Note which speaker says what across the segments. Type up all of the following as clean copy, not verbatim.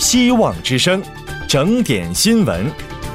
Speaker 1: 希望之声，整点新闻。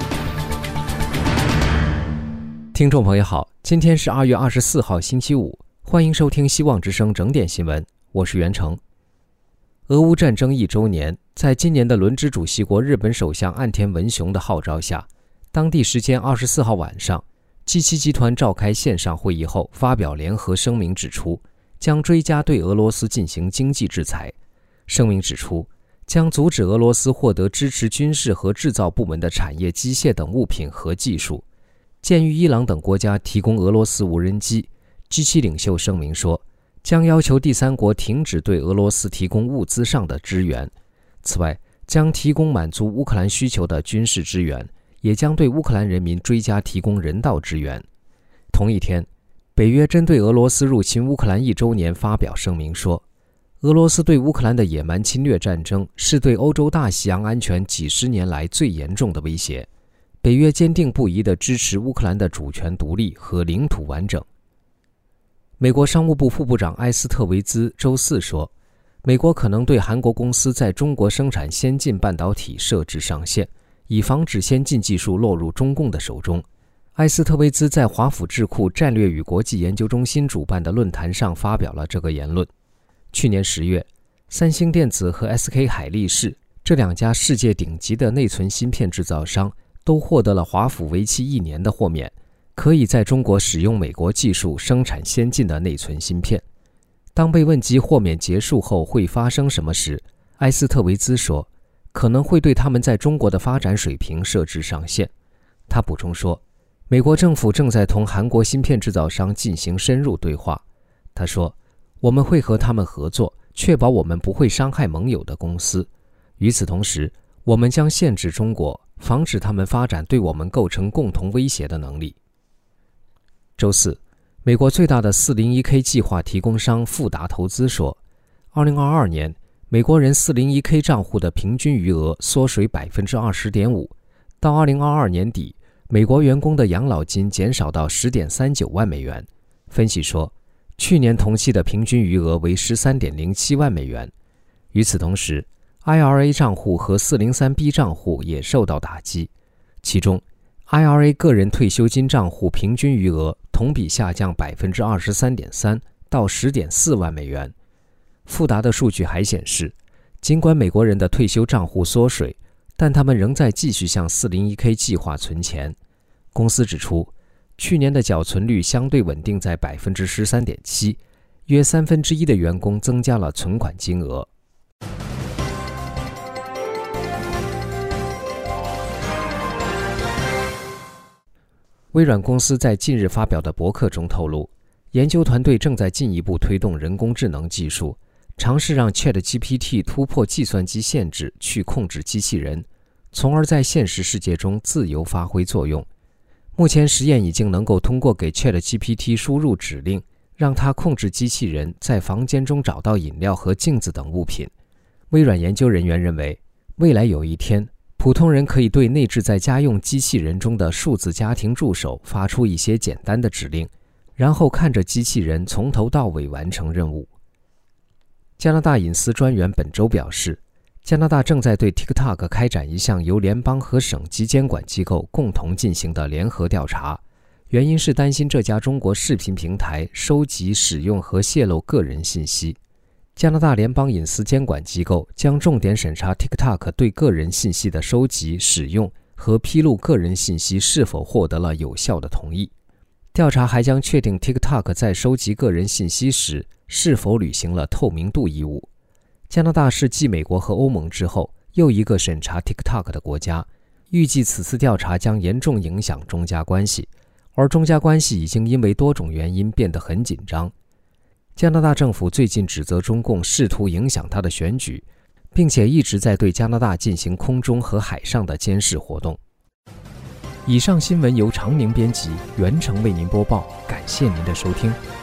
Speaker 2: 听众朋友好，今天是2月24号星期五，欢迎收听希望之声整点新闻，我是袁成。俄乌战争1周年，在今年的轮值主席国日本首相岸田文雄的号召下，当地时间24号晚上，G7集团召开线上会议后发表联合声明，指出将追加对俄罗斯进行经济制裁。声明指出，将阻止俄罗斯获得支持军事和制造部门的产业机械等物品和技术。鉴于伊朗等国家提供俄罗斯无人机， G7 领袖声明说，将要求第三国停止对俄罗斯提供物资上的支援。此外，将提供满足乌克兰需求的军事支援，也将对乌克兰人民追加提供人道支援。同一天，北约针对俄罗斯入侵乌克兰1周年发表声明说，俄罗斯对乌克兰的野蛮侵略战争是对欧洲大西洋安全几十年来最严重的威胁。北约坚定不移地支持乌克兰的主权独立和领土完整。美国商务部副部长埃斯特维兹周四说，美国可能对韩国公司在中国生产先进半导体设置上限，以防止先进技术落入中共的手中。埃斯特维兹在华府智库战略与国际研究中心主办的论坛上发表了这个言论。去年10月，三星电子和 SK 海力士这两家世界顶级的内存芯片制造商都获得了华府为期1年的豁免，可以在中国使用美国技术生产先进的内存芯片。当被问及豁免结束后会发生什么时，埃斯特维兹说，可能会对他们在中国的发展水平设置上限。他补充说，美国政府正在同韩国芯片制造商进行深入对话。他说，我们会和他们合作，确保我们不会伤害盟友的公司。与此同时，我们将限制中国，防止他们发展对我们构成共同威胁的能力。周四，美国最大的 401K 计划提供商富达投资说，2022年美国人 401K 账户的平均余额缩水 20.5%， 到2022年底，美国员工的养老金减少到 10.39 万美元。分析说，去年同期的平均余额为 13.07 万美元。与此同时， IRA 账户和 403B 账户也受到打击，其中 IRA 个人退休金账户平均余额同比下降 23.3% 到 10.4 万美元。富达的数据还显示，尽管美国人的退休账户缩水，但他们仍在继续向 401K 计划存钱。公司指出，去年的缴存率相对稳定在 13.7%， 约1/3的员工增加了存款金额。微软公司在近日发表的博客中透露，研究团队正在进一步推动人工智能技术，尝试让 ChatGPT 突破计算机限制去控制机器人，从而在现实世界中自由发挥作用。目前实验已经能够通过给 ChatGPT 输入指令，让它控制机器人在房间中找到饮料和镜子等物品。微软研究人员认为，未来有一天，普通人可以对内置在家用机器人中的数字家庭助手发出一些简单的指令，然后看着机器人从头到尾完成任务。加拿大隐私专员本周表示，加拿大正在对 TikTok 开展一项由联邦和省级监管机构共同进行的联合调查，原因是担心这家中国视频平台收集、使用和泄露个人信息。加拿大联邦隐私监管机构将重点审查 TikTok 对个人信息的收集、使用和披露个人信息是否获得了有效的同意。调查还将确定 TikTok 在收集个人信息时是否履行了透明度义务。加拿大是继美国和欧盟之后又一个审查 TikTok 的国家，预计此次调查将严重影响中加关系，而中加关系已经因为多种原因变得很紧张。加拿大政府最近指责中共试图影响他的选举，并且一直在对加拿大进行空中和海上的监视活动。以上新闻由常宁编辑，袁成为您播报，感谢您的收听。